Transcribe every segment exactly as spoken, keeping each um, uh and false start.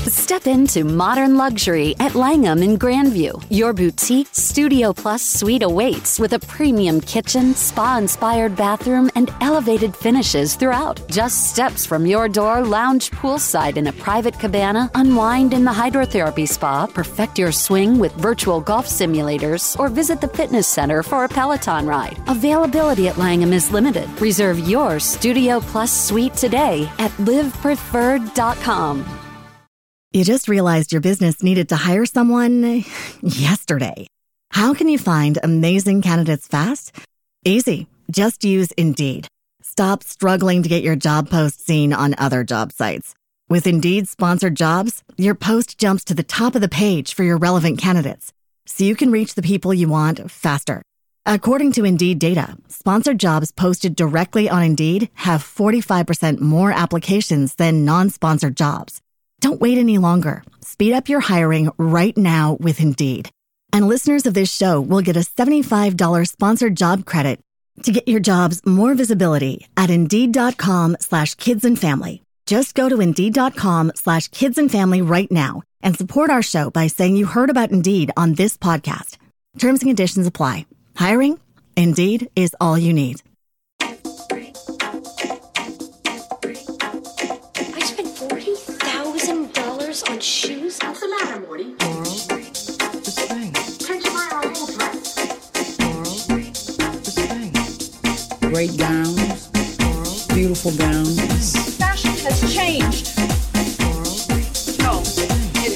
Step into modern luxury at Langham in Grandview. Your boutique Studio Plus suite awaits with a premium kitchen, spa-inspired bathroom, and elevated finishes throughout. Just steps from your door, lounge poolside in a private cabana, unwind in the hydrotherapy spa, perfect your swing with virtual golf simulators, or visit the fitness center for a Peloton ride. Availability at Langham is limited. Reserve your Studio Plus suite today at live preferred dot com. You just realized your business needed to hire someone yesterday. How can you find amazing candidates fast? Easy. Just use Indeed. Stop struggling to get your job post seen on other job sites. With Indeed sponsored jobs, your post jumps to the top of the page for your relevant candidates, so you can reach the people you want faster. According to Indeed data, sponsored jobs posted directly on Indeed have forty-five percent more applications than non-sponsored jobs. Don't wait any longer. Speed up your hiring right now with Indeed. And listeners of this show will get a seventy-five dollars sponsored job credit to get your jobs more visibility at Indeed.com slash kids and family. Just go to Indeed.com slash kids and family right now and support our show by saying you heard about Indeed on this podcast. Terms and conditions apply. Hiring? Indeed is all you need. On shoes? What's the matter, Morty? Laurel, the spring. Can't you buy our whole dress? Laurel, the spring. Great gowns. Laurel, beautiful gowns. Fashion has changed. Laurel, No, it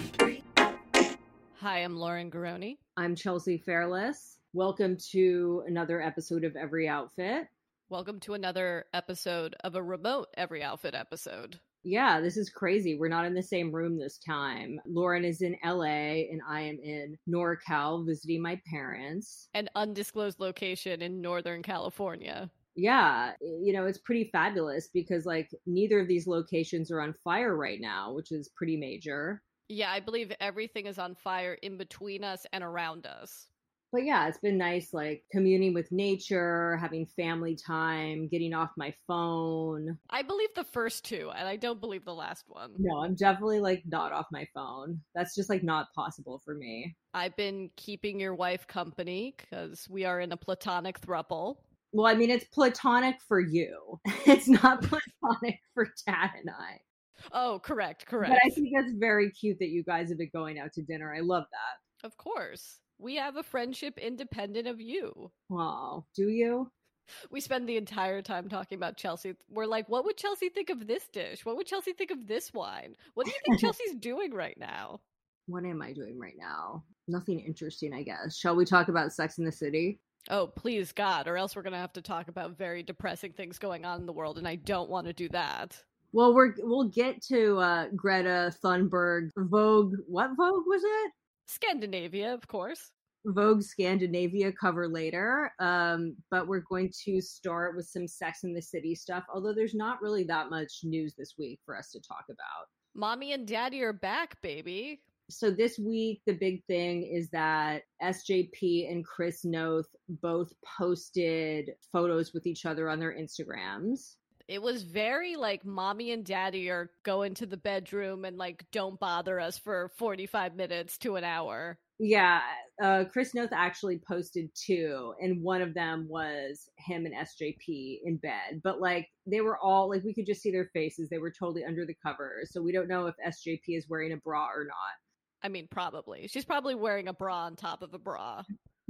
hasn't. Hi, I'm Lauren Garoni. I'm Chelsea Fairless. Welcome to another episode of Every Outfit. Welcome to another episode of a remote Every Outfit episode. Yeah, this is crazy. We're not in the same room this time. Lauren is in L A and I am in NorCal visiting my parents. An undisclosed location in Northern California. Yeah, you know, it's pretty fabulous because like neither of these locations are on fire right now, which is pretty major. Yeah, I believe everything is on fire in between us and around us. But yeah, it's been nice, like communing with nature, having family time, getting off my phone. I believe the first two, and I don't believe the last one. No, I'm definitely like not off my phone. That's just like not possible for me. I've been keeping your wife company because we are in a platonic throuple. Well, I mean, it's platonic for you. It's not platonic for Dad and I. Oh, correct, correct. But I think that's very cute that you guys have been going out to dinner. I love that. Of course. We have a friendship independent of you. Oh, do you? We spend the entire time talking about Chelsea. We're like, what would Chelsea think of this dish? What would Chelsea think of this wine? What do you think Chelsea's doing right now? What am I doing right now? Nothing interesting, I guess. Shall we talk about Sex and the City? Oh, please, God, or else we're going to have to talk about very depressing things going on in the world, and I don't want to do that. Well, we're, we'll get to uh, Greta Thunberg, Vogue, what Vogue was it? Scandinavia, of course. Vogue Scandinavia cover later, um, but we're going to start with some Sex and the City stuff, although there's not really that much news this week for us to talk about. Mommy and Daddy are back, baby. So this week, the big thing is that S J P and Chris Noth both posted photos with each other on their Instagrams. It was very like mommy and daddy are going to the bedroom and like don't bother us for forty-five minutes to an hour. Yeah, uh, Chris Noth actually posted two, and one of them was him and S J P in bed. But like they were all like we could just see their faces; they were totally under the covers. So we don't know if S J P is wearing a bra or not. I mean, probably. She's probably wearing a bra on top of a bra.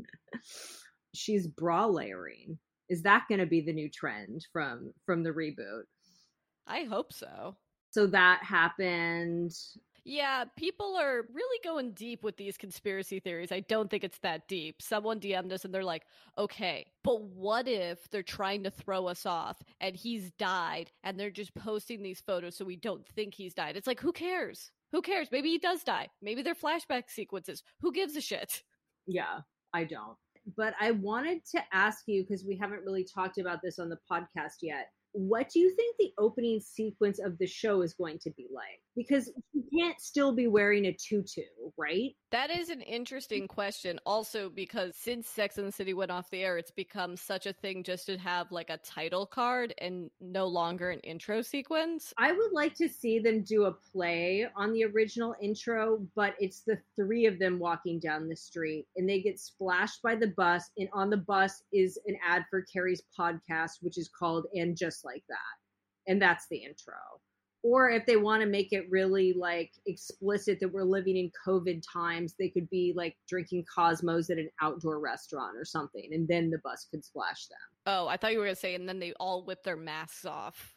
She's bra layering. Is that going to be the new trend from from the reboot? I hope so. So that happened. Yeah, people are really going deep with these conspiracy theories. I don't think it's that deep. Someone D M'd us and they're like, okay, but what if they're trying to throw us off and he's died and they're just posting these photos so we don't think he's died? It's like, who cares? Who cares? Maybe he does die. Maybe they're flashback sequences. Who gives a shit? Yeah, I don't. But I wanted to ask you, because we haven't really talked about this on the podcast yet, what do you think the opening sequence of the show is going to be like? Because you can't still be wearing a tutu, right? That is an interesting question. Also, because since Sex and the City went off the air, it's become such a thing just to have like a title card and no longer an intro sequence. I would like to see them do a play on the original intro, but it's the three of them walking down the street and they get splashed by the bus. And on the bus is an ad for Carrie's podcast, which is called And Just Like That. And that's the intro. Or if they want to make it really like explicit that we're living in COVID times, they could be like drinking Cosmos at an outdoor restaurant or something. And then the bus could splash them. Oh, I thought you were going to say, and then they all whip their masks off.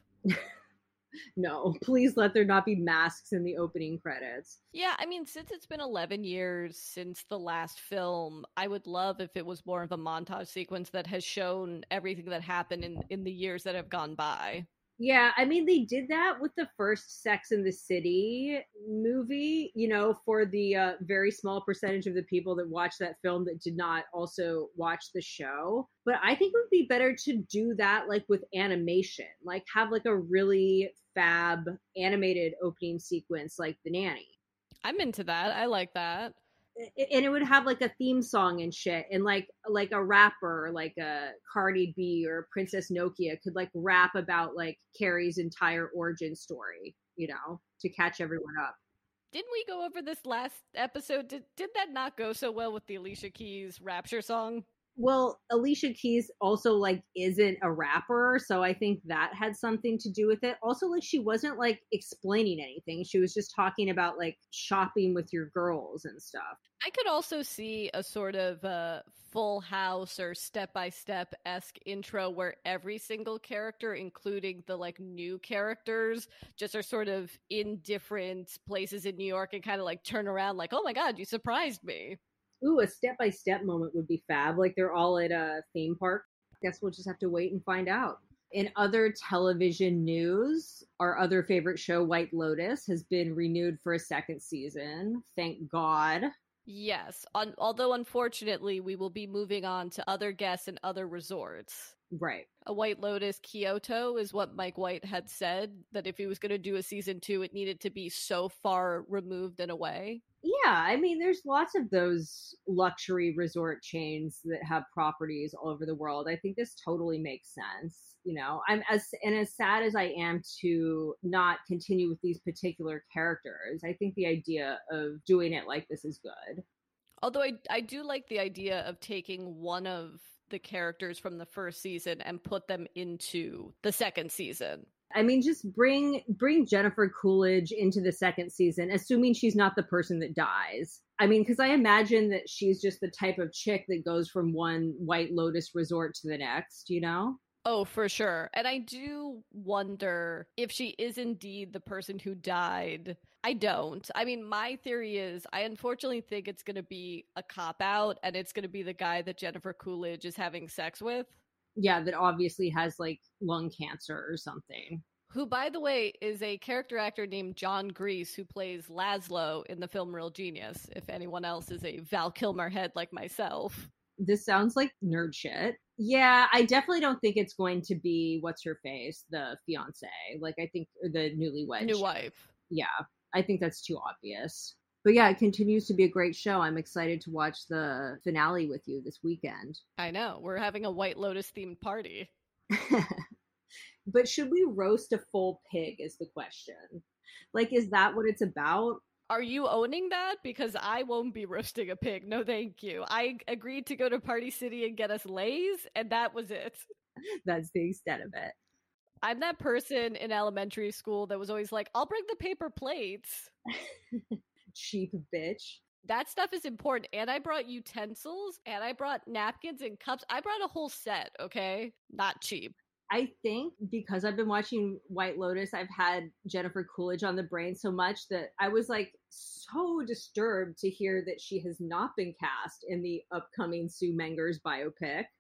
No, please let there not be masks in the opening credits. Yeah, I mean, since it's been eleven years since the last film, I would love if it was more of a montage sequence that has shown everything that happened in, in the years that have gone by. Yeah, I mean, they did that with the first Sex and the City movie, you know, for the uh, very small percentage of the people that watched that film that did not also watch the show. But I think it would be better to do that like with animation, like have like a really fab animated opening sequence like The Nanny. I'm into that. I like that. And it would have like a theme song and shit, and like like a rapper like a Cardi B or Princess Nokia could like rap about like Carrie's entire origin story, you know, to catch everyone up. Didn't we go over this last episode? Did did that not go so well with the Alicia Keys Rapture song? Well, Alicia Keys also like isn't a rapper, so I think that had something to do with it. Also, like she wasn't like explaining anything. She was just talking about like shopping with your girls and stuff. I could also see a sort of uh, Full House or Step by Step-esque intro where every single character, including the like new characters, just are sort of in different places in New York and kind of like turn around like, oh my God, you surprised me. Ooh, a step-by-step moment would be fab. Like they're all at a theme park. Guess we'll just have to wait and find out. In other television news, our other favorite show, White Lotus, has been renewed for a second season. Thank God. Yes, on, although unfortunately we will be moving on to other guests and other resorts. Right. A White Lotus Kyoto is what Mike White had said, that if he was going to do a season two, it needed to be so far removed and away. Yeah, I mean, there's lots of those luxury resort chains that have properties all over the world. I think this totally makes sense. You know, I'm as, and as sad as I am to not continue with these particular characters, I think the idea of doing it like this is good. Although I, I do like the idea of taking one of the characters from the first season and put them into the second season. I mean, just bring bring Jennifer Coolidge into the second season, assuming she's not the person that dies. I mean, because I imagine that she's just the type of chick that goes from one White Lotus resort to the next, you know? Oh, for sure. And I do wonder if she is indeed the person who died. I don't. I mean, my theory is I unfortunately think it's going to be a cop-out, and it's going to be the guy that Jennifer Coolidge is having sex with. Yeah, that obviously has like lung cancer or something. Who, by the way, is a character actor named John Grease, who plays Laszlo in the film Real Genius, if anyone else is a Val Kilmer head like myself. This sounds like nerd shit. Yeah, I definitely don't think it's going to be what's her face, the fiance. Like, I think the newlywed. New wife. Yeah, I think that's too obvious. But yeah, it continues to be a great show. I'm excited to watch the finale with you this weekend. I know. We're having a White Lotus themed party. But should we roast a full pig is the question. Like, is that what it's about? Are you owning that? Because I won't be roasting a pig. No, thank you. I agreed to go to Party City and get us Lay's, and that was it. That's the extent of it. I'm that person in elementary school that was always like, I'll bring the paper plates. Cheap bitch. That stuff is important. And I brought utensils, and I brought napkins and cups. I brought a whole set, okay? Not cheap. I think because I've been watching White Lotus, I've had Jennifer Coolidge on the brain so much that I was like so disturbed to hear that she has not been cast in the upcoming Sue Mengers biopic.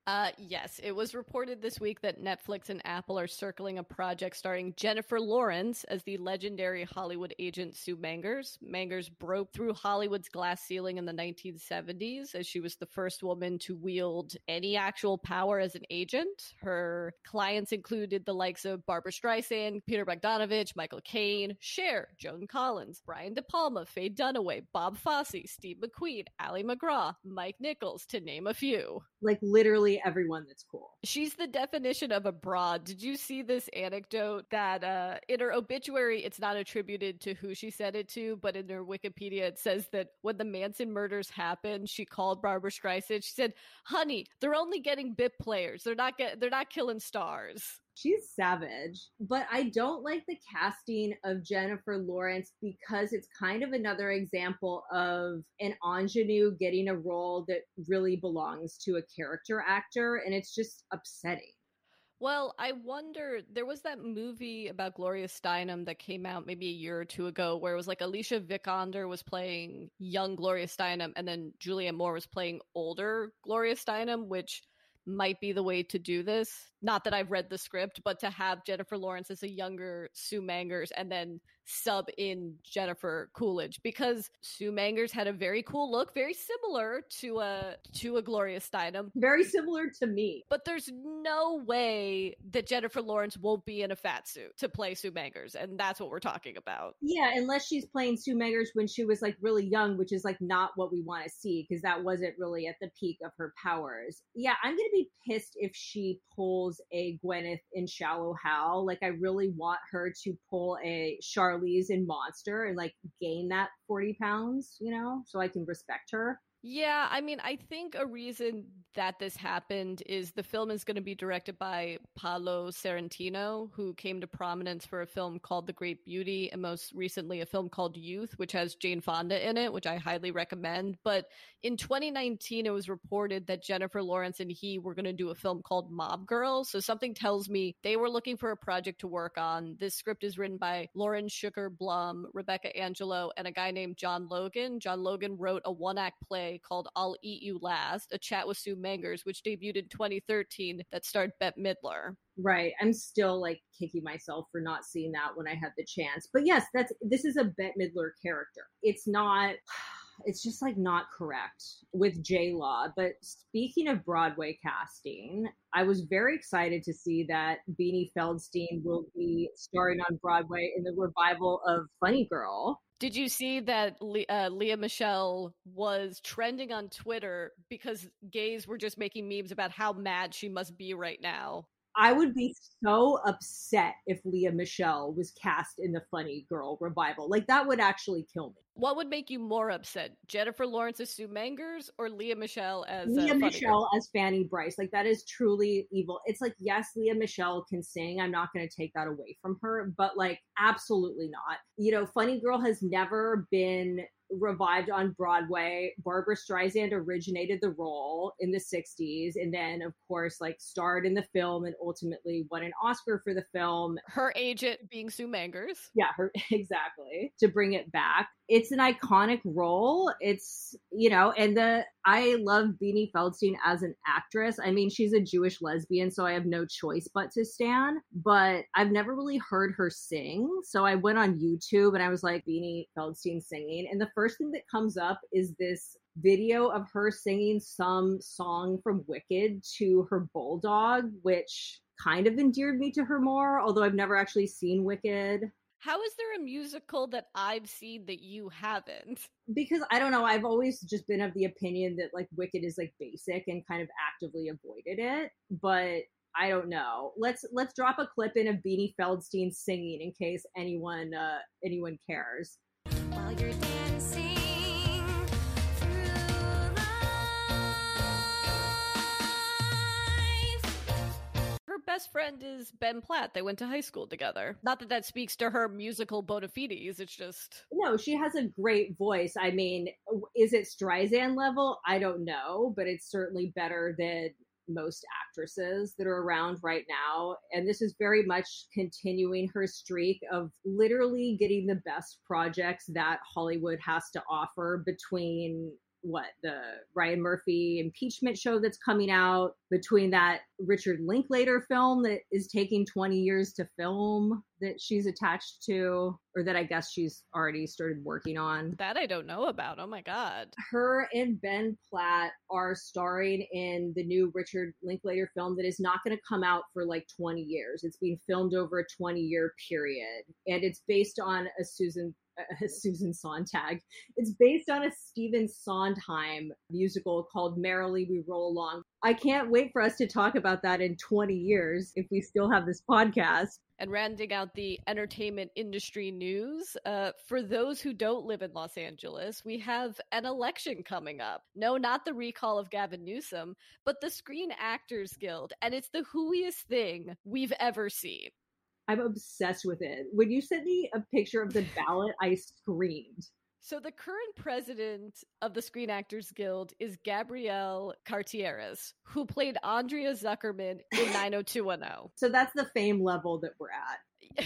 Uh, yes, it was reported this week that Netflix and Apple are circling a project starring Jennifer Lawrence as the legendary Hollywood agent Sue Mangers. Mangers broke through Hollywood's glass ceiling in the nineteen seventies as she was the first woman to wield any actual power as an agent. Her clients included the likes of Barbara Streisand, Peter Bogdanovich, Michael Caine, Cher, Joan Collins, Brian De Palma, Faye Dunaway, Bob Fosse, Steve McQueen, Ali McGraw, Mike Nichols, to name a few. Like literally everyone that's cool. She's the definition of a broad. Did you see this anecdote that uh, in her obituary, it's not attributed to who she said it to, but in her Wikipedia, it says that when the Manson murders happened, she called Barbara Streisand. She said, "Honey, they're only getting bit players. They're not get. They're not killing stars." She's savage, but I don't like the casting of Jennifer Lawrence because it's kind of another example of an ingenue getting a role that really belongs to a character actor, and it's just upsetting. Well, I wonder, there was that movie about Gloria Steinem that came out maybe a year or two ago where it was like Alicia Vikander was playing young Gloria Steinem and then Julianne Moore was playing older Gloria Steinem, which might be the way to do this. Not that I've read the script, but to have Jennifer Lawrence as a younger Sue Mangers and then sub in Jennifer Coolidge, because Sue Mangers had a very cool look, very similar to a to a Gloria Steinem. Very similar to me. But there's no way that Jennifer Lawrence won't be in a fat suit to play Sue Mangers, and that's what we're talking about. Yeah, unless she's playing Sue Mangers when she was like really young, which is like not what we want to see, because that wasn't really at the peak of her powers. Yeah, I'm gonna be pissed if she pulls a Gwyneth in Shallow Hal. Like, I really want her to pull a Charlize in Monster and like gain that forty pounds, you know, so I can respect her. Yeah, I mean, I think a reason that this happened is the film is going to be directed by Paolo Sorrentino, who came to prominence for a film called The Great Beauty and most recently a film called Youth, which has Jane Fonda in it, which I highly recommend. But in twenty nineteen, it was reported that Jennifer Lawrence and he were going to do a film called Mob Girl. So something tells me they were looking for a project to work on. This script is written by Lauren Sugar Blum, Rebecca Angelo, and a guy named John Logan. John Logan wrote a one-act play called I'll Eat You Last, a chat with Sue Mangers, which debuted in twenty thirteen that starred Bette Midler. Right. I'm still like kicking myself for not seeing that when I had the chance. But yes, that's this is a Bette Midler character. It's not it's just like not correct with J-Law. But speaking of Broadway casting, I was very excited to see that Beanie Feldstein will be starring on Broadway in the revival of Funny Girl. Did you see that Le- uh, Lea Michele was trending on Twitter because gays were just making memes about how mad she must be right now? I would be so upset if Lea Michele was cast in the Funny Girl revival. Like, that would actually kill me. What would make you more upset? Jennifer Lawrence as Sue Mangers or Lea Michele as uh, Lea Funny Michele Girl? as Fanny Bryce? Like, that is truly evil. It's like, yes, Lea Michele can sing. I'm not going to take that away from her, but like, absolutely not. You know, Funny Girl has never been revived on Broadway. Barbara Streisand originated the role in the sixties and then of course like starred in the film and ultimately won an Oscar for the film. Her agent being Sue Mangers. Yeah, her exactly. To bring it back. It's an iconic role. It's, you know, and the I love Beanie Feldstein as an actress. I mean, she's a Jewish lesbian, so I have no choice but to stan, but I've never really heard her sing. So I went on YouTube and I was like, Beanie Feldstein singing. And the first thing that comes up is this video of her singing some song from Wicked to her bulldog, which kind of endeared me to her more, although I've never actually seen Wicked. How is there a musical that I've seen that you haven't? Because I don't know, I've always just been of the opinion that like Wicked is like basic and kind of actively avoided it, but I don't know. Let's let's drop a clip in of Beanie Feldstein singing in case anyone uh, anyone cares. While you're dancing. Her best friend is Ben Platt. They went to high school together. Not that that speaks to her musical bona fides. It's just... No, she has a great voice. I mean, is it Streisand level? I don't know, but it's certainly better than most actresses that are around right now. And this is very much continuing her streak of literally getting the best projects that Hollywood has to offer between what, the Ryan Murphy impeachment show that's coming out, between that Richard Linklater film that is taking twenty years to film that she's attached to, or that I guess she's already started working on. That I don't know about. Oh my God. Her and Ben Platt are starring in the new Richard Linklater film that is not going to come out for like twenty years. It's being filmed over a twenty year period. And it's based on a Susan Uh, Susan Sontag. It's based on a Stephen Sondheim musical called Merrily We Roll Along. I can't wait for us to talk about that in twenty years if we still have this podcast. And rounding out the entertainment industry news, uh, for those who don't live in Los Angeles, we have an election coming up. No, not the recall of Gavin Newsom, but the Screen Actors Guild. And it's the hooiest thing we've ever seen. I'm obsessed with it. When you sent me a picture of the ballot, I screamed. So the current president of the Screen Actors Guild is Gabrielle Cartieres, who played Andrea Zuckerman in nine oh two one oh. So that's the fame level that we're at.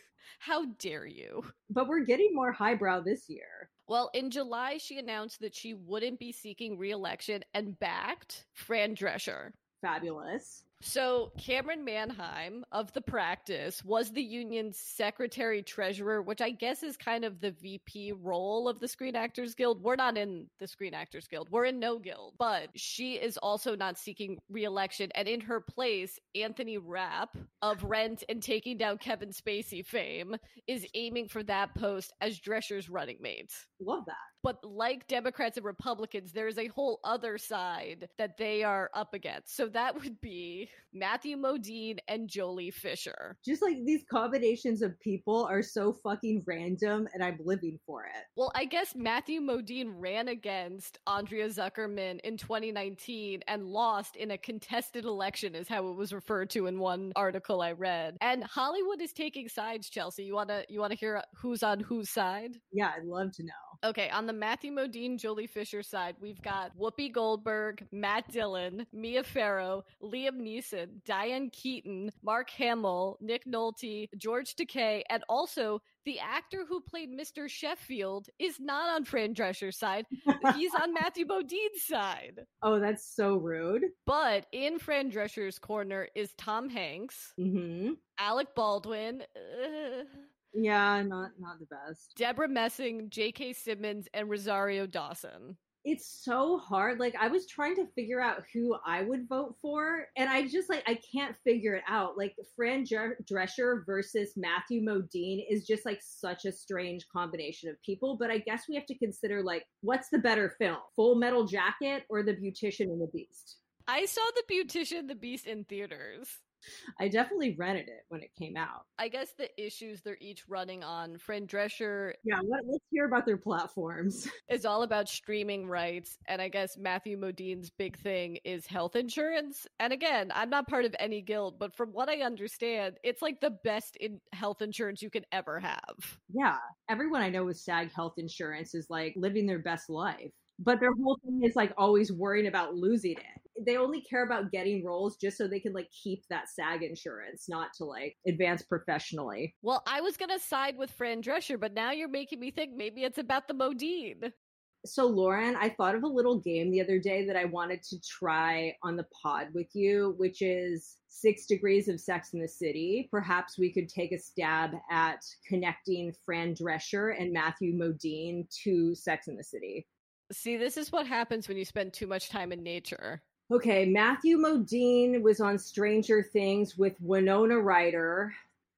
How dare you? But we're getting more highbrow this year. Well, in July, she announced that she wouldn't be seeking re-election and backed Fran Drescher. Fabulous. So Cameron Manheim of The Practice was the union's secretary treasurer, which I guess is kind of the V P role of the Screen Actors Guild. We're not in the Screen Actors Guild. We're in no guild. But she is also not seeking re-election. And in her place, Anthony Rapp of Rent and Taking Down Kevin Spacey fame is aiming for that post as Drescher's running mate. Love that. But like Democrats and Republicans, there is a whole other side that they are up against. So that would be Matthew Modine and Jolie Fisher. Just like these combinations of people are so fucking random, and I'm living for it. Well, I guess Matthew Modine ran against Andrea Zuckerman in twenty nineteen and lost in a contested election, is how it was referred to in one article I read. And Hollywood is taking sides, Chelsea. You wanna you wanna hear who's on whose side? Yeah, I'd love to know. Okay, on the Matthew Modine, Jolie Fisher side, we've got Whoopi Goldberg, Matt Dillon, Mia Farrow, Liam Neeson, Diane Keaton, Mark Hamill, Nick Nolte, George Takei, and also the actor who played Mister Sheffield is not on Fran Drescher's side. He's on Matthew Modine's side. Oh, that's so rude. But in Fran Drescher's corner is Tom Hanks, Mm-hmm. Alec Baldwin, uh, Yeah, not not the best. Deborah Messing, J K. Simmons, and Rosario Dawson. It's so hard. Like, I was trying to figure out who I would vote for, and I just, like, I can't figure it out. Like, Fran Drescher versus Matthew Modine is just, like, such a strange combination of people, but I guess we have to consider, like, what's the better film? Full Metal Jacket or The Beautician and the Beast? I saw The Beautician and the Beast in theaters. I definitely rented it when it came out. I guess the issues they're each running on, Fran Drescher Yeah, let, let's hear about their platforms. is all about streaming rights, and I guess Matthew Modine's big thing is health insurance. And again, I'm not part of any guild, but from what I understand, it's like the best in health insurance you could ever have. Yeah, everyone I know with SAG health insurance is like living their best life. But their whole thing is like always worrying about losing it. They only care about getting roles just so they can like keep that SAG insurance, not to like advance professionally. Well, I was going to side with Fran Drescher, but now you're making me think maybe it's about the Modine. So Lauren, I thought of a little game the other day that I wanted to try on the pod with you, which is Six Degrees of Sex in the City. Perhaps we could take a stab at connecting Fran Drescher and Matthew Modine to Sex in the City. See, this is what happens when you spend too much time in nature. Okay, Matthew Modine was on Stranger Things with Winona Ryder,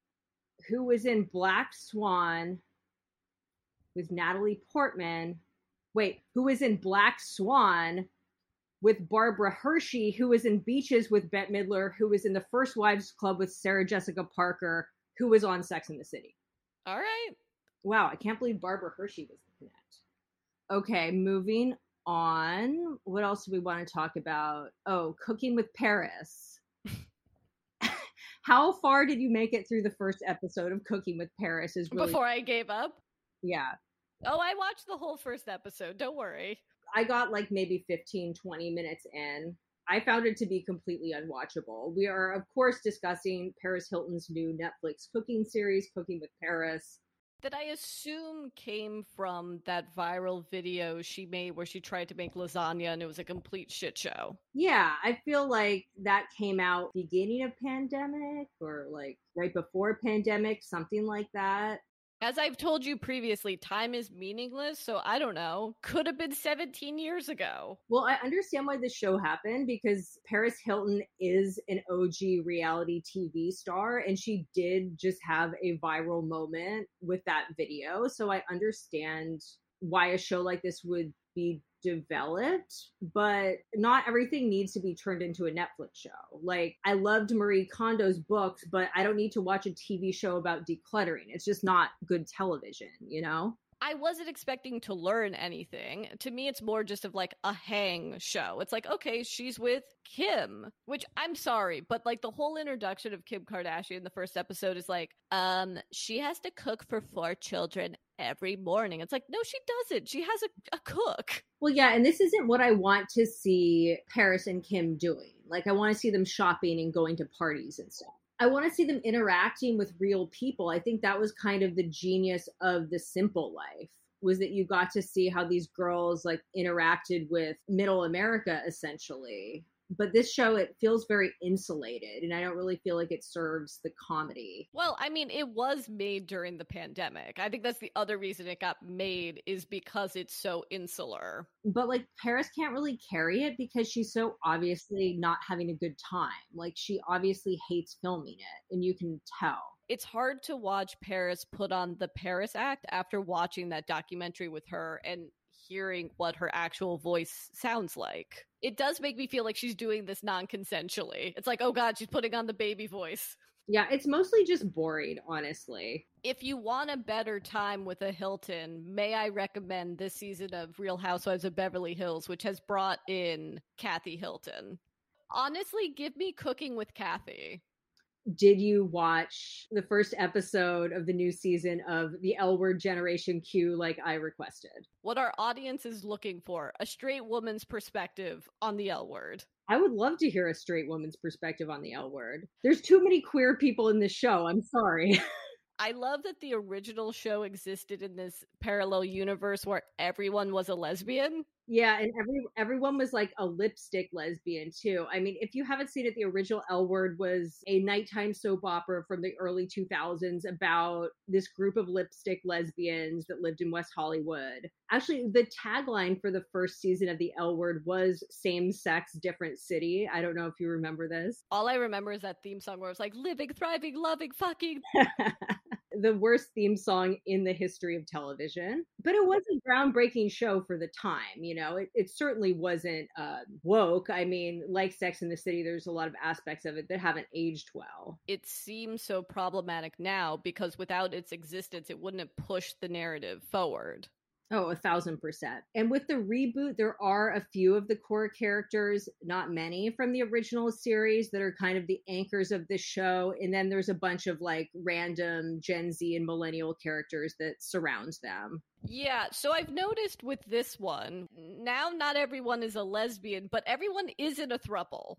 who was in Black Swan with Natalie Portman. Wait, who was in Black Swan with Barbara Hershey, who was in Beaches with Bette Midler, who was in The First Wives Club with Sarah Jessica Parker, who was on Sex and the City. All right. Wow, I can't believe Barbara Hershey was the connect. Okay, moving on. What else do we want to talk about? Oh, Cooking with Paris. How far did you make it through the first episode of Cooking with Paris? Is really... Before I gave up? Yeah. Oh, I watched the whole first episode. Don't worry. I got like maybe fifteen, twenty minutes in. I found it to be completely unwatchable. We are, of course, discussing Paris Hilton's new Netflix cooking series, Cooking with Paris. that I assume came from that viral video she made where she tried to make lasagna and it was a complete shit show. Yeah, I feel like that came out beginning of pandemic or like right before pandemic, something like that. As I've told you previously, time is meaningless, so I don't know. Could have been seventeen years ago. Well, I understand why this show happened because Paris Hilton is an O G reality T V star and she did just have a viral moment with that video. So I understand why a show like this would be developed, but not everything needs to be turned into a Netflix show. Like, I loved Marie Kondo's books, but I don't need to watch a T V show about decluttering. It's just not good television, you know? I wasn't expecting to learn anything. To me, it's more just of like a hang show. It's like, okay, she's with Kim, which I'm sorry, but like the whole introduction of Kim Kardashian in the first episode is like, um, she has to cook for four children every morning. It's like, no, she doesn't. She has a, a cook. Well, yeah, and this isn't what I want to see Paris and Kim doing. Like, I want to see them shopping and going to parties and stuff. I want to see them interacting with real people. I think that was kind of the genius of The Simple Life, was that you got to see how these girls like interacted with middle America, essentially. But this show, it feels very insulated, and I don't really feel like it serves the comedy. Well, I mean, it was made during the pandemic. I think that's the other reason it got made, is because it's so insular. But like, Paris can't really carry it because she's so obviously not having a good time. Like, she obviously hates filming it, and you can tell. It's hard to watch Paris put on the Paris act after watching that documentary with her and hearing what her actual voice sounds like. It does make me feel like she's doing this non-consensually. It's like, oh god, she's putting on the baby voice. Yeah, it's mostly just boring, honestly. If you want a better time with a Hilton, may I recommend this season of Real Housewives of Beverly Hills, which has brought in Kathy Hilton. Honestly, give me Cooking with Kathy. Did you watch the first episode of the new season of the L Word Generation Q like I requested? What our audience is looking for, a straight woman's perspective on the L Word. I would love to hear a straight woman's perspective on the L Word. There's too many queer people in this show. I'm sorry. I love that the original show existed in this parallel universe where everyone was a lesbian. Yeah, and every everyone was like a lipstick lesbian too. I mean, if you haven't seen it, the original L Word was a nighttime soap opera from the early two thousands about this group of lipstick lesbians that lived in West Hollywood. Actually, the tagline for the first season of the L Word was same sex, different city. I don't know if you remember this. All I remember is that theme song where it was like living, thriving, loving, fucking. The worst theme song in the history of television. But it was a groundbreaking show for the time, you know. It, it certainly wasn't uh, woke. I mean, like Sex and the City, there's a lot of aspects of it that haven't aged well. It seems so problematic now because without its existence, it wouldn't have pushed the narrative forward. Oh, a thousand percent. And with the reboot, there are a few of the core characters, not many from the original series, that are kind of the anchors of the show. And then there's a bunch of like random Gen Z and millennial characters that surrounds them. Yeah, so I've noticed with this one, now not everyone is a lesbian, but everyone is in a throuple.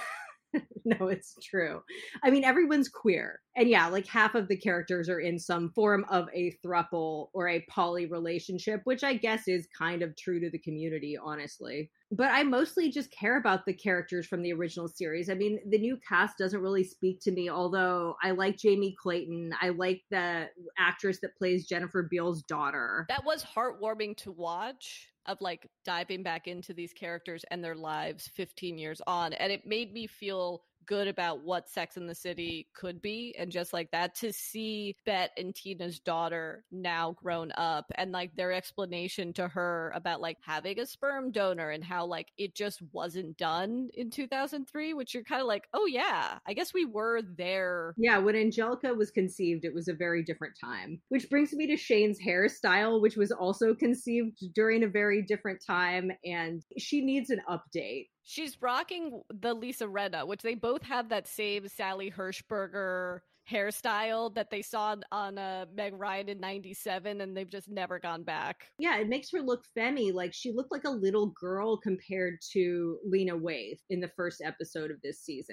No, it's true. I mean, everyone's queer. And yeah, like half of the characters are in some form of a throuple or a poly relationship, which I guess is kind of true to the community, honestly. But I mostly just care about the characters from the original series. I mean, the new cast doesn't really speak to me, although I like Jamie Clayton. I like the actress that plays Jennifer Beals' daughter. That was heartwarming to watch, of like diving back into these characters and their lives fifteen years on. And it made me feel good about what Sex and the City could be. And just like that, to see Bette and Tina's daughter now grown up and like their explanation to her about like having a sperm donor and how like it just wasn't done in two thousand three, which you're kind of like, oh yeah, I guess we were there. Yeah, when Angelica was conceived, it was a very different time. Which brings me to Shane's hairstyle, which was also conceived during a very different time, and she needs an update. She's rocking the Lisa Rinna, which they both have that same Sally Hershberger hairstyle that they saw on uh, Meg Ryan in ninety-seven, and they've just never gone back. Yeah, it makes her look femmy. Like, she looked like a little girl compared to Lena Waithe in the first episode of this season.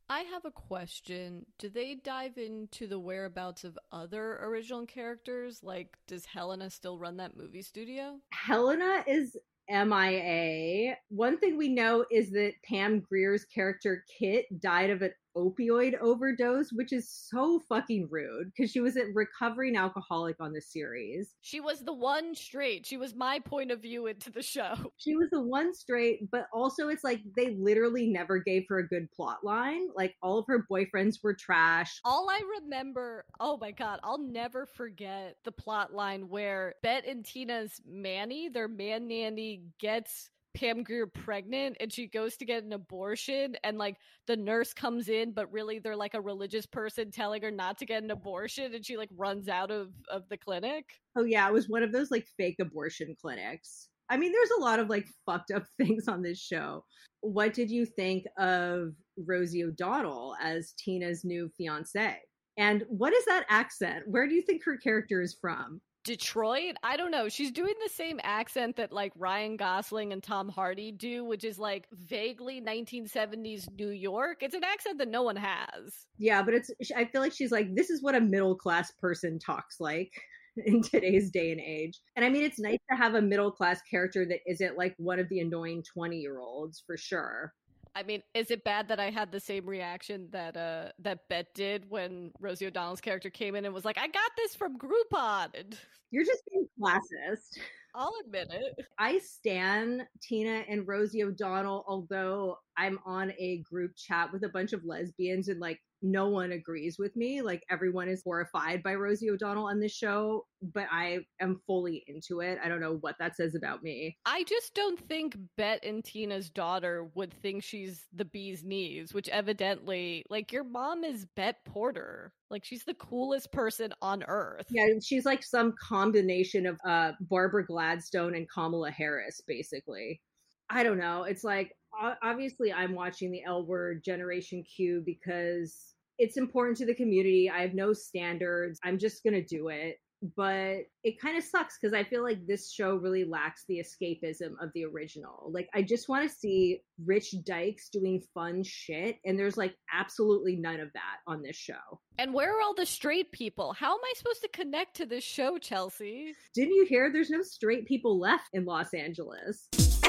I have a question. Do they dive into the whereabouts of other original characters? Like, does Helena still run that movie studio? Helena is M I A. One thing we know is that Pam Grier's character Kit died of an opioid overdose, which is so fucking rude because she was a recovering alcoholic on the series. She was the one straight. She was my point of view into the show. She was the one straight, but also it's like they literally never gave her a good plot line. Like all of her boyfriends were trash. All I remember, oh my god, I'll never forget the plot line where Bet and Tina's Manny, their man nanny, gets Pam Grier pregnant and she goes to get an abortion and like the nurse comes in but really they're like a religious person telling her not to get an abortion and she like runs out of, of the clinic. Oh yeah, it was one of those like fake abortion clinics. I mean, there's a lot of like fucked up things on this show. What did you think of Rosie O'Donnell as Tina's new fiance? And what is that accent? Where do you think her character is from? Detroit? I don't know. She's doing the same accent that like Ryan Gosling and Tom Hardy do, which is like vaguely nineteen seventies New York. It's an accent that no one has. Yeah, but it's, I feel like she's like, this is what a middle class person talks like in today's day and age. And I mean, it's nice to have a middle class character that isn't like one of the annoying twenty year olds for sure. I mean, is it bad that I had the same reaction that uh that Bet did when Rosie O'Donnell's character came in and was like, I got this from Groupon? And you're just being classist. I'll admit it. I stan Tina and Rosie O'Donnell, although I'm on a group chat with a bunch of lesbians and like no one agrees with me. Like everyone is horrified by Rosie O'Donnell on this show, but I am fully into it. I don't know what that says about me. I just don't think Bet and Tina's daughter would think she's the bee's knees, which evidently, like, your mom is Bet Porter. Like, she's the coolest person on earth. Yeah, she's like some combination of uh, Barbara Gladstone and Kamala Harris, basically. I don't know. It's like, obviously I'm watching the L Word Generation Q because it's important to the community. I have no standards. I'm just going to do it. But it kind of sucks because I feel like this show really lacks the escapism of the original. Like, I just want to see rich dykes doing fun shit. And there's like absolutely none of that on this show. And where are all the straight people? How am I supposed to connect to this show, Chelsea? Didn't you hear there's no straight people left in Los Angeles?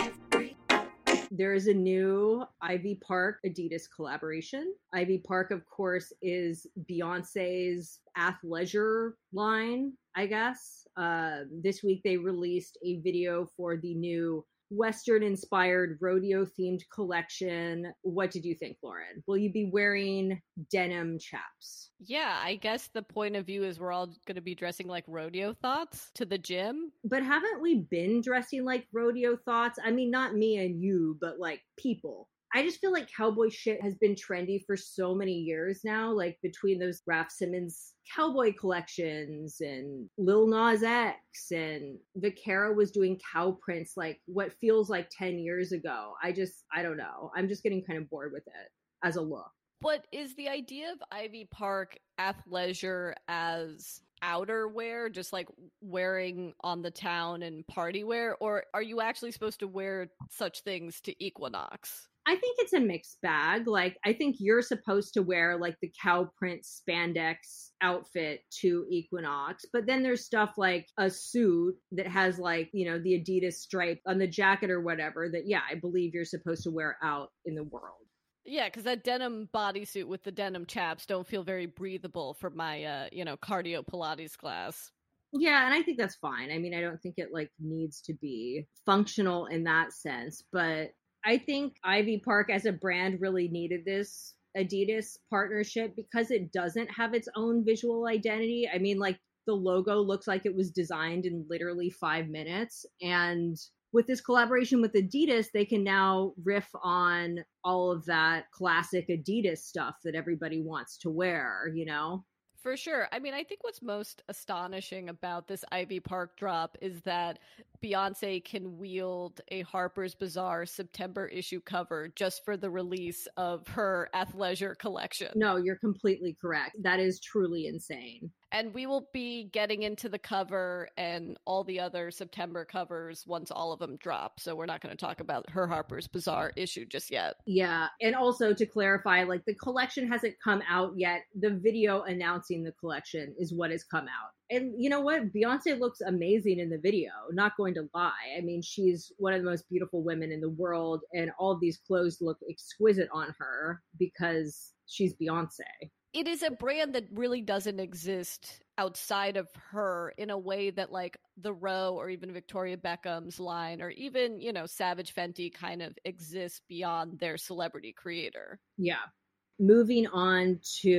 There is a new Ivy Park Adidas collaboration. Ivy Park, of course, is Beyonce's athleisure line, I guess. Uh, this week they released a video for the new Western-inspired rodeo-themed collection. What did you think, Lauren? Will you be wearing denim chaps? Yeah, I guess the point of view is we're all going to be dressing like rodeo thoughts to the gym. But haven't we been dressing like rodeo thoughts? I mean, not me and you, but like people. I just feel like cowboy shit has been trendy for so many years now, like between those Raf Simons cowboy collections and Lil Nas X and Vaquera was doing cow prints like what feels like ten years ago. I just, I don't know. I'm just getting kind of bored with it as a look. But is the idea of Ivy Park athleisure as outerwear, just like wearing on the town and party wear, or are you actually supposed to wear such things to Equinox? I think it's a mixed bag. Like, I think you're supposed to wear like the cow print spandex outfit to Equinox, but then there's stuff like a suit that has like, you know, the Adidas stripe on the jacket or whatever that, yeah, I believe you're supposed to wear out in the world. Yeah, because that denim bodysuit with the denim chaps don't feel very breathable for my, uh, you know, cardio Pilates class. Yeah, and I think that's fine. I mean, I don't think it like needs to be functional in that sense, but I think Ivy Park as a brand really needed this Adidas partnership because it doesn't have its own visual identity. I mean, like the logo looks like it was designed in literally five minutes. And with this collaboration with Adidas, they can now riff on all of that classic Adidas stuff that everybody wants to wear, you know? For sure. I mean, I think what's most astonishing about this Ivy Park drop is that Beyonce can wield a Harper's Bazaar September issue cover just for the release of her athleisure collection. No, you're completely correct. That is truly insane. And we will be getting into the cover and all the other September covers once all of them drop. So we're not going to talk about her Harper's Bazaar issue just yet. Yeah. And also to clarify, like the collection hasn't come out yet. The video announcing the collection is what has come out. And you know what? Beyonce looks amazing in the video, not going to lie. I mean, she's one of the most beautiful women in the world, and all of these clothes look exquisite on her because she's Beyonce. It is a brand that really doesn't exist outside of her in a way that like the Row or even Victoria Beckham's line or even, you know, Savage Fenty kind of exists beyond their celebrity creator. Yeah. Moving on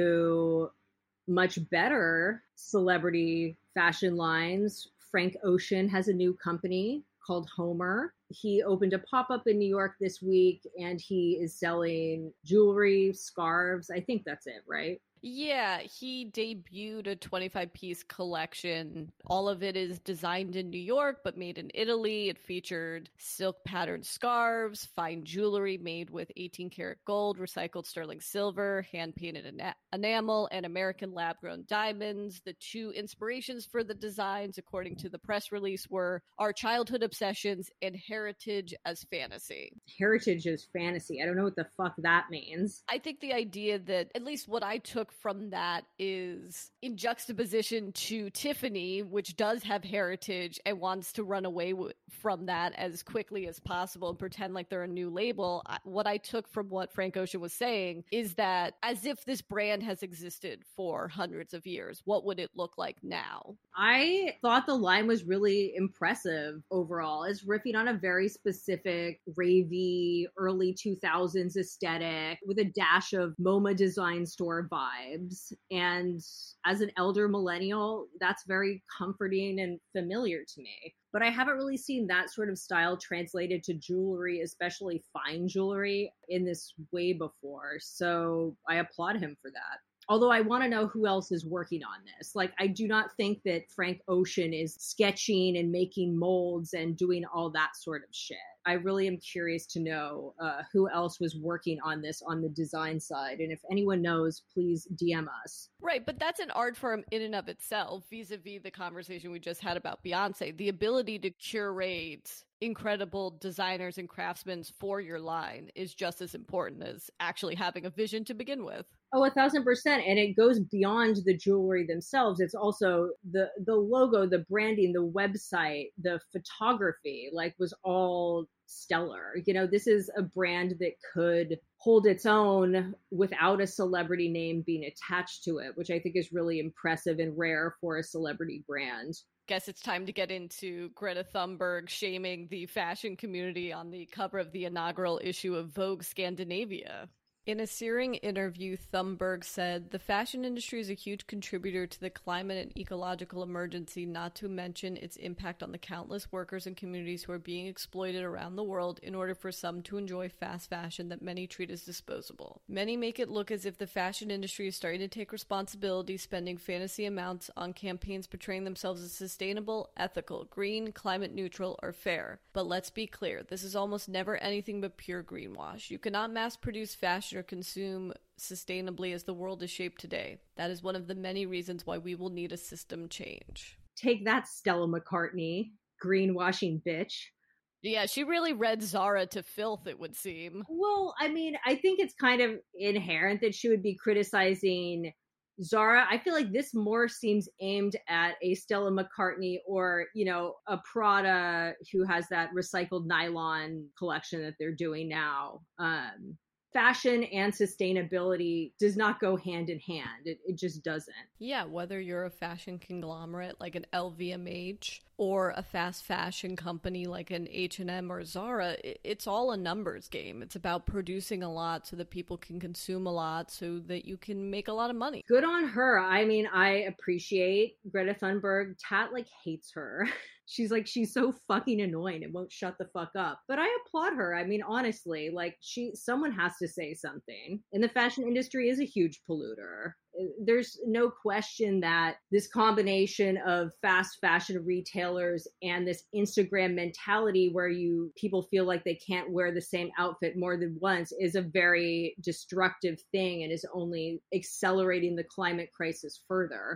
to much better celebrity fashion lines, Frank Ocean has a new company called Homer. He opened a pop-up in New York this week, and he is selling jewelry, scarves. I think that's it, right? Yeah, he debuted a twenty-five piece collection. All of it is designed in New York, but made in Italy. It featured silk patterned scarves, fine jewelry made with eighteen karat gold, recycled sterling silver, hand-painted ena- enamel, and American lab-grown diamonds. The two inspirations for the designs, according to the press release, were our childhood obsessions and heritage as fantasy. Heritage as fantasy. I don't know what the fuck that means. I think the idea that, at least what I took from that, is in juxtaposition to Tiffany, which does have heritage and wants to run away w- from that as quickly as possible and pretend like they're a new label. I, what I took from what Frank Ocean was saying is that as if this brand has existed for hundreds of years, what would it look like now? I thought the line was really impressive overall. It's riffing on a very specific ravey early two thousands aesthetic with a dash of MoMA design store vibes. And as an elder millennial, that's very comforting and familiar to me. But I haven't really seen that sort of style translated to jewelry, especially fine jewelry, in this way before. So I applaud him for that. Although I want to know who else is working on this. Like, I do not think that Frank Ocean is sketching and making molds and doing all that sort of shit. I really am curious to know uh, who else was working on this on the design side. And if anyone knows, please D M us. Right, but that's an art form in and of itself, vis-a-vis the conversation we just had about Beyonce. The ability to curate incredible designers and craftsmen for your line is just as important as actually having a vision to begin with. Oh, a thousand percent. And it goes beyond the jewelry themselves. It's also the the logo, the branding, the website, the photography, like, was all stellar. You know, this is a brand that could hold its own without a celebrity name being attached to it, which I think is really impressive and rare for a celebrity brand. Guess it's time to get into Greta Thunberg shaming the fashion community on the cover of the inaugural issue of Vogue Scandinavia. In a searing interview, Thunberg said, "The fashion industry is a huge contributor to the climate and ecological emergency, not to mention its impact on the countless workers and communities who are being exploited around the world in order for some to enjoy fast fashion that many treat as disposable. Many make it look as if the fashion industry is starting to take responsibility, spending fantasy amounts on campaigns portraying themselves as sustainable, ethical, green, climate neutral, or fair. But let's be clear, this is almost never anything but pure greenwash. You cannot mass-produce fashion or consume sustainably as the world is shaped today. That is one of the many reasons why we will need a system change." Take that, Stella McCartney, greenwashing bitch. Yeah, she really read Zara to filth, it would seem. Well, I mean, I think it's kind of inherent that she would be criticizing Zara. I feel like this more seems aimed at a Stella McCartney or, you know, a Prada who has that recycled nylon collection that they're doing now. Um, fashion and sustainability does not go hand in hand. It, it just doesn't. Yeah, whether you're a fashion conglomerate like an L V M H or a fast fashion company like an H and M or Zara, it's all a numbers game. It's about producing a lot so that people can consume a lot so that you can make a lot of money. Good on her. I mean, I appreciate Greta Thunberg. Tat, like, hates her. She's like, she's so fucking annoying and won't shut the fuck up. But I applaud her. I mean, honestly, like, she, someone has to say something. And the fashion industry is a huge polluter. There's no question that this combination of fast fashion retailers and this Instagram mentality where you people feel like they can't wear the same outfit more than once is a very destructive thing and is only accelerating the climate crisis further.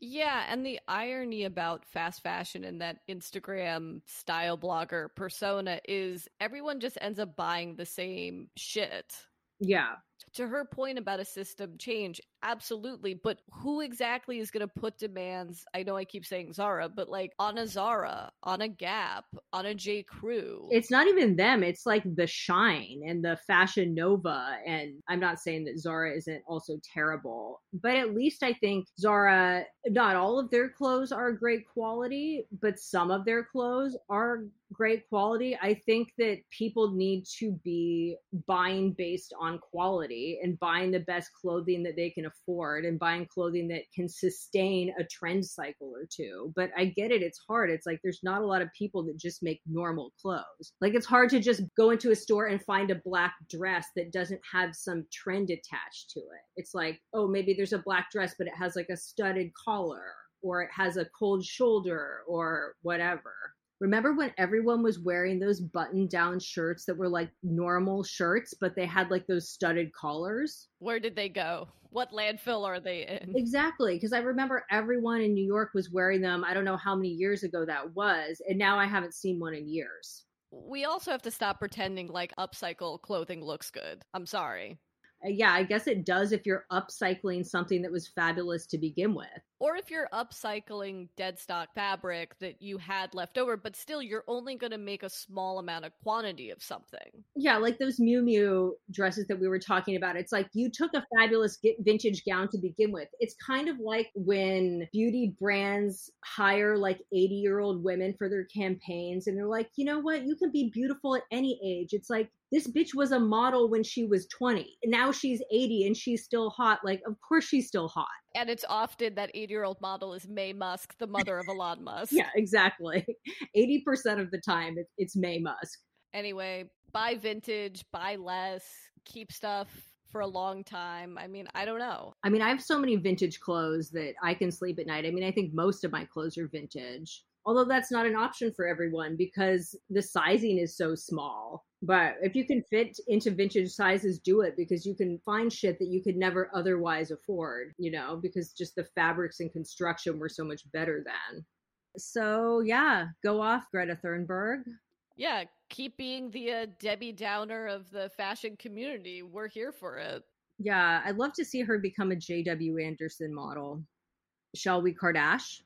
Yeah, and the irony about fast fashion and that Instagram style blogger persona is everyone just ends up buying the same shit. Yeah. To her point about a system change, absolutely. But who exactly is going to put demands? I know I keep saying Zara, but like on a Zara, on a Gap, on a J. Crew. It's not even them. It's like the Shine and the Fashion Nova. And I'm not saying that Zara isn't also terrible, but at least I think Zara, not all of their clothes are great quality, but some of their clothes are great quality. I think that people need to be buying based on quality and buying the best clothing that they can afford and buying clothing that can sustain a trend cycle or two. But I get it. It's hard. It's like there's not a lot of people that just make normal clothes. Like it's hard to just go into a store and find a black dress that doesn't have some trend attached to it. It's like, oh, maybe there's a black dress, but it has like a studded collar or it has a cold shoulder or whatever. Remember when everyone was wearing those button-down shirts that were like normal shirts, but they had like those studded collars? Where did they go? What landfill are they in? Exactly, because I remember everyone in New York was wearing them. I don't know how many years ago that was, and now I haven't seen one in years. We also have to stop pretending like upcycle clothing looks good. I'm sorry. Yeah, I guess it does if you're upcycling something that was fabulous to begin with. Or if you're upcycling dead stock fabric that you had left over, but still you're only going to make a small amount of quantity of something. Yeah, like those Miu Miu dresses that we were talking about. It's like you took a fabulous vintage gown to begin with. It's kind of like when beauty brands hire like eighty-year-old women for their campaigns and they're like, you know what? You can be beautiful at any age. It's like, this bitch was a model when she was twenty. Now she's eighty and she's still hot. Like, of course she's still hot. And it's often that eighty-year-old model is Mae Musk, the mother of Elon Musk. Yeah, exactly. eighty percent of the time, it's Mae Musk. Anyway, buy vintage, buy less, keep stuff for a long time. I mean, I don't know. I mean, I have so many vintage clothes that I can sleep at night. I mean, I think most of my clothes are vintage. Although that's not an option for everyone because the sizing is so small. But if you can fit into vintage sizes, do it because you can find shit that you could never otherwise afford, you know, because just the fabrics and construction were so much better then. So yeah, go off, Greta Thunberg. Yeah, keep being the uh, Debbie Downer of the fashion community. We're here for it. Yeah, I'd love to see her become a J W Anderson model. Shall we, Kardashian?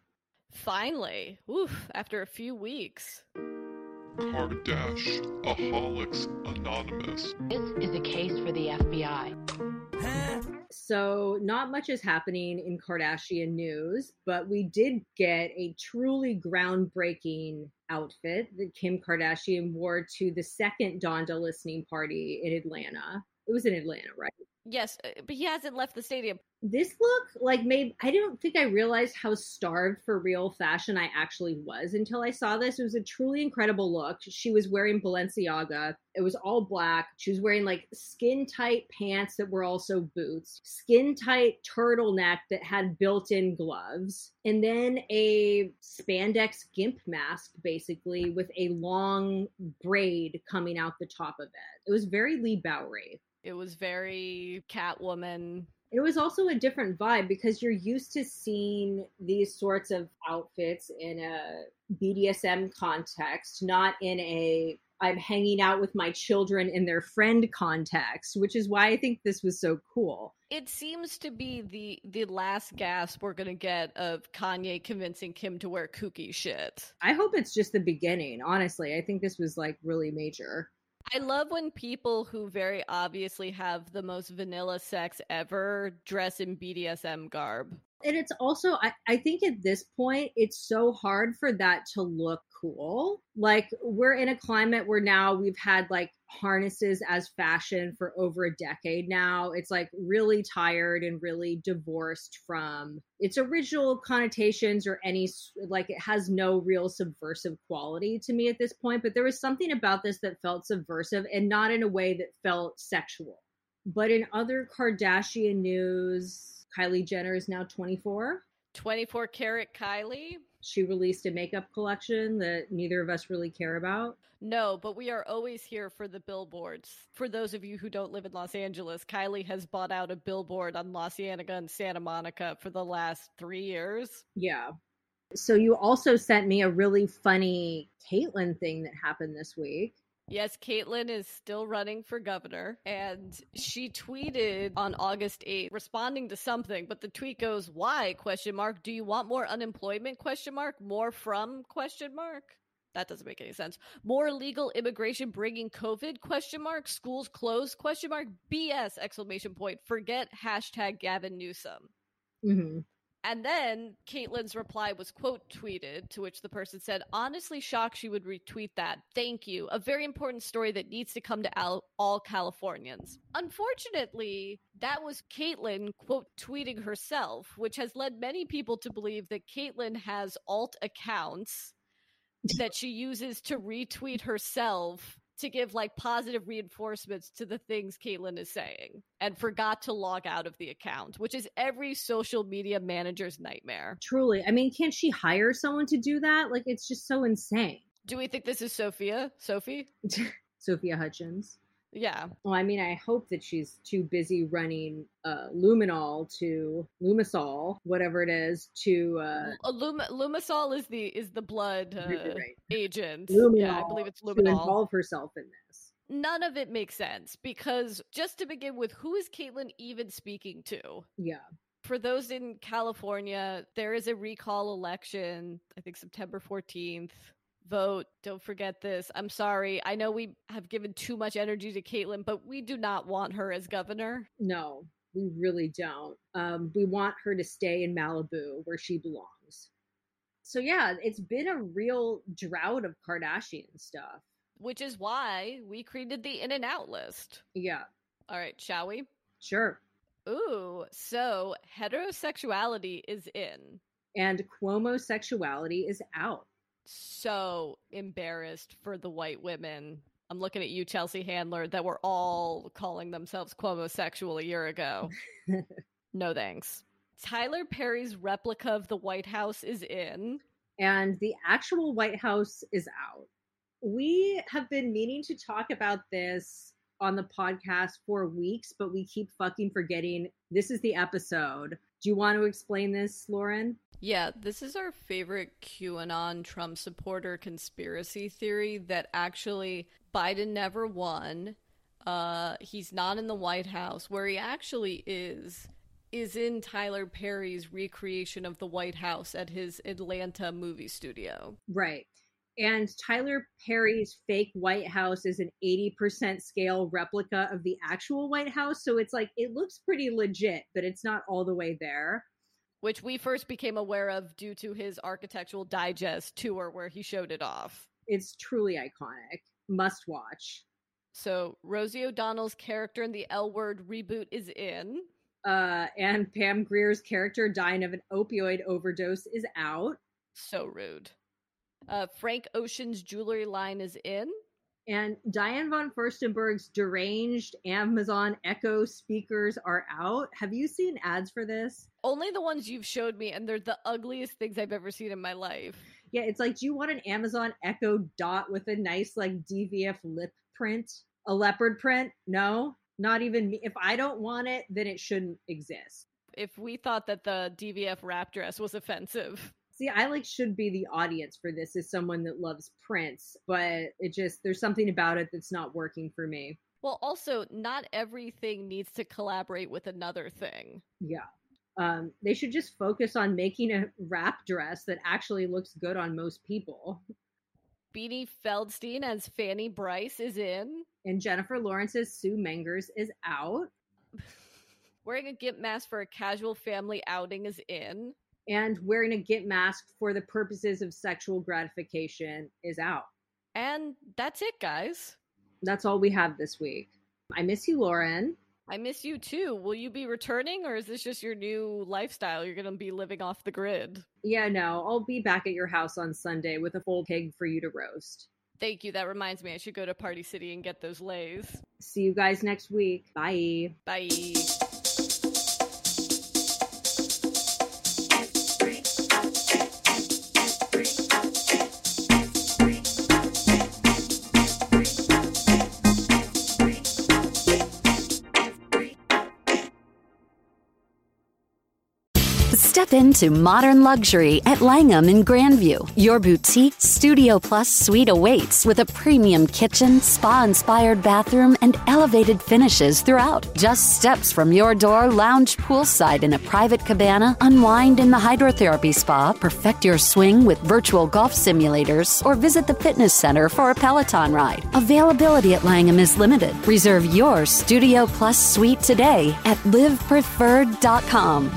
Finally. Oof, after a few weeks. Kardashian-aholics Anonymous. This is a case for the F B I. So not much is happening in Kardashian news, but we did get a truly groundbreaking outfit that Kim Kardashian wore to the second Donda listening party in Atlanta. It was in Atlanta, right? Yes, but he hasn't left the stadium. This look like made, I don't think I realized how starved for real fashion I actually was until I saw this. It was a truly incredible look. She was wearing Balenciaga. It was all black. She was wearing like skin tight pants that were also boots, skin tight turtleneck that had built-in gloves, and then a spandex gimp mask basically with a long braid coming out the top of it. It was very Lee Bowery. It was very Catwoman. It was also a different vibe because you're used to seeing these sorts of outfits in a B D S M context, not in a I'm hanging out with my children and their friend context, which is why I think this was so cool. It seems to be the the last gasp we're going to get of Kanye convincing Kim to wear kooky shit. I hope it's just the beginning, honestly. I think this was like really major. I love when people who very obviously have the most vanilla sex ever dress in B D S M garb. And it's also, I, I think at this point, it's so hard for that to look cool. Like, we're in a climate where now we've had like harnesses as fashion for over a decade now. It's like really tired and really divorced from its original connotations or any, like, it has no real subversive quality to me at this point. But there was something about this that felt subversive and not in a way that felt sexual. But in other Kardashian news, Kylie Jenner is now twenty-four. twenty-four karat Kylie? She released a makeup collection that neither of us really care about. No, but we are always here for the billboards. For those of you who don't live in Los Angeles, Kylie has bought out a billboard on La Cienega and Santa Monica for the last three years. Yeah. So you also sent me a really funny Caitlyn thing that happened this week. Yes, Caitlyn is still running for governor, and she tweeted on August eighth responding to something, but the tweet goes, why, question mark, do you want more unemployment, question mark, more from, question mark? That doesn't make any sense. More illegal immigration bringing COVID, question mark, schools closed, question mark, B S, exclamation point, forget hashtag Gavin Newsom. Mm-hmm. And then Caitlyn's reply was quote tweeted, to which the person said, honestly shocked she would retweet that. Thank you. A very important story that needs to come to al- all Californians. Unfortunately, that was Caitlyn quote tweeting herself, which has led many people to believe that Caitlyn has alt accounts that she uses to retweet herself to give like positive reinforcements to the things Caitlyn is saying, and forgot to log out of the account, which is every social media manager's nightmare. Truly. I mean, can't she hire someone to do that? Like, it's just so insane. Do we think this is Sophia? Sophie? Sophia Hutchins. Yeah. Well, I mean, I hope that she's too busy running uh, Luminol to Lumisol, whatever it is, to uh, uh, Lum- Lumisol is the is the blood uh, right. agent. Luminol, yeah, I believe it's Luminol. To involve herself in this. None of it makes sense because just to begin with, who is Caitlyn even speaking to? Yeah. For those in California, there is a recall election. I think September fourteenth. Vote. Don't forget this. I'm sorry. I know we have given too much energy to Caitlyn, but we do not want her as governor. No, we really don't. Um, we want her to stay in Malibu where she belongs. So yeah, it's been a real drought of Kardashian stuff. Which is why we created the in and out list. Yeah. All right, shall we? Sure. Ooh, so heterosexuality is in. And Cuomo-sexuality is out. So embarrassed for the white women. I'm looking at you, Chelsea Handler, that were all calling themselves Cuomo-sexual a year ago. No thanks. Tyler Perry's replica of the White House is in. And the actual White House is out. We have been meaning to talk about this on the podcast for weeks, but we keep fucking forgetting this is the episode. Do you want to explain this, Lauren? Yeah, this is our favorite QAnon Trump supporter conspiracy theory that actually Biden never won. Uh, he's not in the White House. Where he actually is, is in Tyler Perry's recreation of the White House at his Atlanta movie studio. Right. And Tyler Perry's fake White House is an eighty percent scale replica of the actual White House. So it's like, it looks pretty legit, but it's not all the way there. Which we first became aware of due to his Architectural Digest tour where he showed it off. It's truly iconic. Must watch. So Rosie O'Donnell's character in the L Word reboot is in. Uh, and Pam Grier's character dying of an opioid overdose is out. So rude. Uh, Frank Ocean's jewelry line is in. And Diane von Furstenberg's deranged Amazon Echo speakers are out. Have you seen ads for this? Only the ones you've showed me, and they're the ugliest things I've ever seen in my life. Yeah, it's like, do you want an Amazon Echo Dot with a nice, like, D V F lip print? A leopard print? No, not even me. If I don't want it, then it shouldn't exist. If we thought that the D V F wrap dress was offensive. See, I like should be the audience for this as someone that loves Prince, but it just, there's something about it that's not working for me. Well, also, not everything needs to collaborate with another thing. Yeah. Um, they should just focus on making a wrap dress that actually looks good on most people. Beanie Feldstein as Fanny Bryce is in. And Jennifer Lawrence's Sue Mengers is out. Wearing a gimp mask for a casual family outing is in. And wearing a gimp mask for the purposes of sexual gratification is out. And that's it, guys. That's all we have this week. I miss you, Lauren. I miss you too. Will you be returning, or is this just your new lifestyle? You're going to be living off the grid. Yeah, no, I'll be back at your house on Sunday with a full pig for you to roast. Thank you. That reminds me, I should go to Party City and get those lays. See you guys next week. Bye. Bye. Step into modern luxury at Langham in Grandview. Your boutique Studio Plus suite awaits with a premium kitchen, spa-inspired bathroom, and elevated finishes throughout. Just steps from your door, lounge poolside in a private cabana, unwind in the hydrotherapy spa, perfect your swing with virtual golf simulators, or visit the fitness center for a Peloton ride. Availability at Langham is limited. Reserve your Studio Plus suite today at live preferred dot com.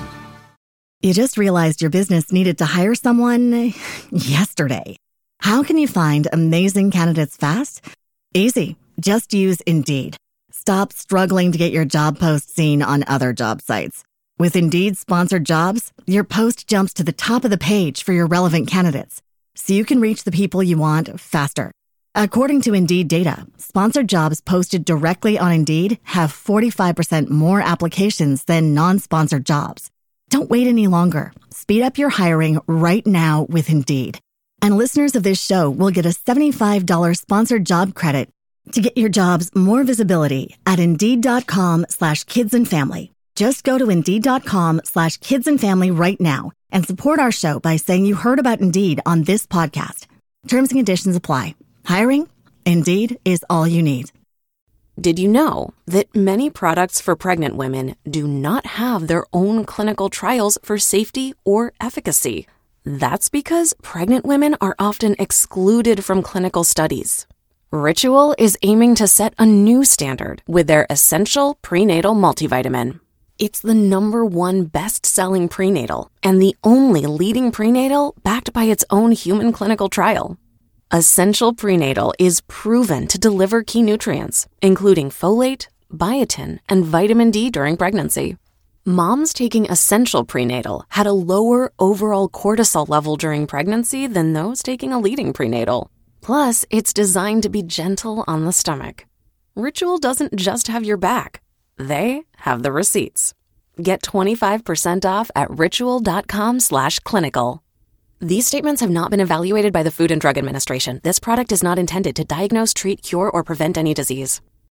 You just realized your business needed to hire someone yesterday. How can you find amazing candidates fast? Easy. Just use Indeed. Stop struggling to get your job post seen on other job sites. With Indeed sponsored jobs, your post jumps to the top of the page for your relevant candidates, so you can reach the people you want faster. According to Indeed data, sponsored jobs posted directly on Indeed have forty-five percent more applications than non-sponsored jobs. Don't wait any longer. Speed up your hiring right now with Indeed. And listeners of this show will get a seventy-five dollars sponsored job credit to get your jobs more visibility at Indeed.com slash kids and family. Just go to Indeed.com slash kids and family right now and support our show by saying you heard about Indeed on this podcast. Terms and conditions apply. Hiring? Indeed is all you need. Did you know that many products for pregnant women do not have their own clinical trials for safety or efficacy? That's because pregnant women are often excluded from clinical studies. Ritual is aiming to set a new standard with their Essential Prenatal Multivitamin. It's the number one best-selling prenatal and the only leading prenatal backed by its own human clinical trial. Essential Prenatal is proven to deliver key nutrients, including folate, biotin, and vitamin D during pregnancy. Moms taking Essential Prenatal had a lower overall cortisol level during pregnancy than those taking a leading prenatal. Plus, it's designed to be gentle on the stomach. Ritual doesn't just have your back. They have the receipts. Get twenty-five percent off at ritual.com slash clinical. These statements have not been evaluated by the Food and Drug Administration. This product is not intended to diagnose, treat, cure, or prevent any disease.